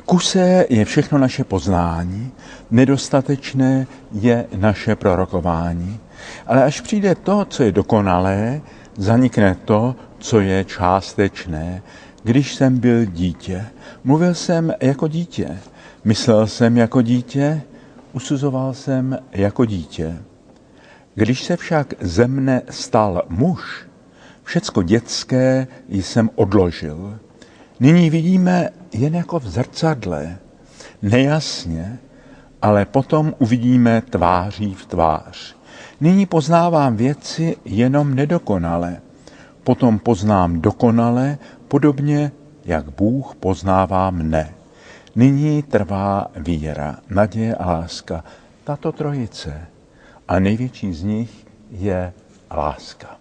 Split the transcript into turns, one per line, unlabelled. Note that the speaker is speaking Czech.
Kusé je všechno naše poznání, nedostatečné je naše prorokování. Ale až přijde to, co je dokonalé, zanikne to, co je částečné. Když jsem byl dítě, mluvil jsem jako dítě, myslel jsem jako dítě, usuzoval jsem jako dítě. Když se však ze mne stal muž, všecko dětské jsem odložil. Nyní vidíme jen jako v zrcadle, nejasně, ale potom uvidíme tváří v tvář. Nyní poznávám věci jenom nedokonale, potom poznám dokonale, podobně jak Bůh poznává mne. Nyní trvá víra, naděje a láska, tato trojice. A největší z nich je láska.